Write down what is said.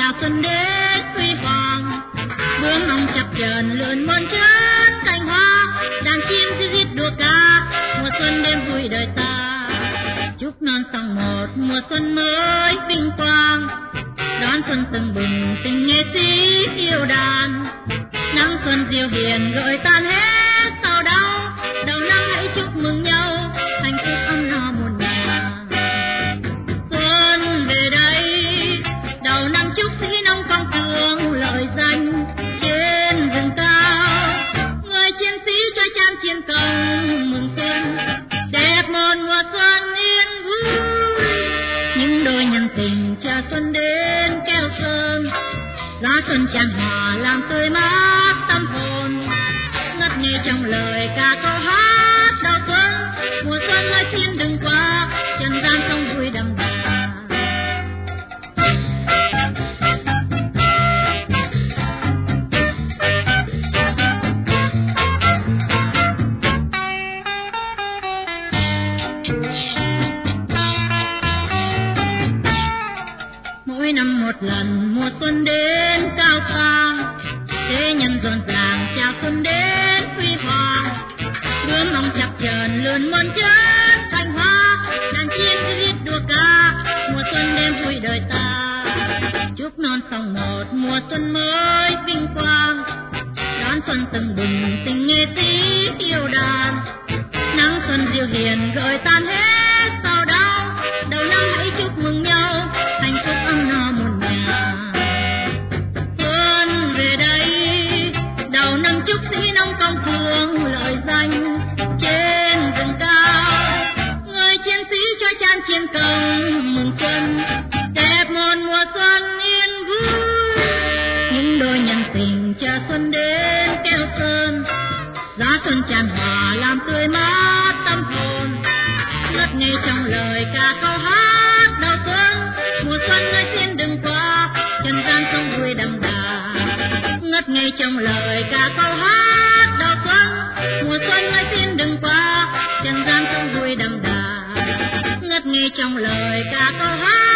chào xuân đến huy hoàng, bướm mong chập chờn lượn muôn trớn cành hoa, đàn chim ríu rít đua ca, mùa xuân đêm vui đời ta. Chúc non sông một mùa xuân mới vinh quang, đón xuân tưng bừng tình nghệ sĩ yêu đàn. Nắng xuân diệu hiền rồi tan hết sầu đau, đầu năm hãy chúc mừng nhau, hạnh phúc ấm no muôn nhà. Xuân về đây, đầu năm chúc sĩ nông phong cường lợi danh trên rừng cao. Người chiến sĩ cho chan chiến công mừng xuân, đẹp một mùa xuân yên vui. Những đôi nhân tình chờ xuân đến keo sơn, giá xuân tràn hòa làm tươi mát tâm hồn. Ngất ngây trong lời ca câu hát đầu xuân, mùa xuân ơi xin đừng qua, trần gian không vui đậm đà. Mỗi năm một lần mùa xuân đến cao sang, thế nhân rộn ràng chào xuân đến huy hoàng. Bướm mong chập chờn lượn muôn trớn cành hoa, đàn chim ríu rít đua ca, mùa xuân đêm vui đời ta. Chúc non sông một mùa xuân mới vinh quang, đón xuân tưng bừng tình nghệ sĩ yêu đàn. Nắng xuân diệu hiền rồi tan hết sầu đau, đầu năm hãy chúc mừng nhau, hạnh phúc ấm no muôn nhà. Xuân về đây, đầu năm chúc sĩ nông công cường lợi danh trên rừng cao. Người chiến sĩ cho chan chiến công mừng xuân, đẹp một mùa xuân yên vui. Những đôi nhân tình chờ xuân đến keo sơn, giá xuân tràn hòa làm tươi mát tâm hồn. Ngất ngây trong lời ca câu hát đầu xuân, mùa xuân ơi xin đừng qua, trần gian không vui đậm đà. Ngất ngây trong lời ca câu hát đầu xuân, mùa xuân ơi xin đừng qua, trần gian không vui đậm đà. Ngất ngây trong lời ca câu hát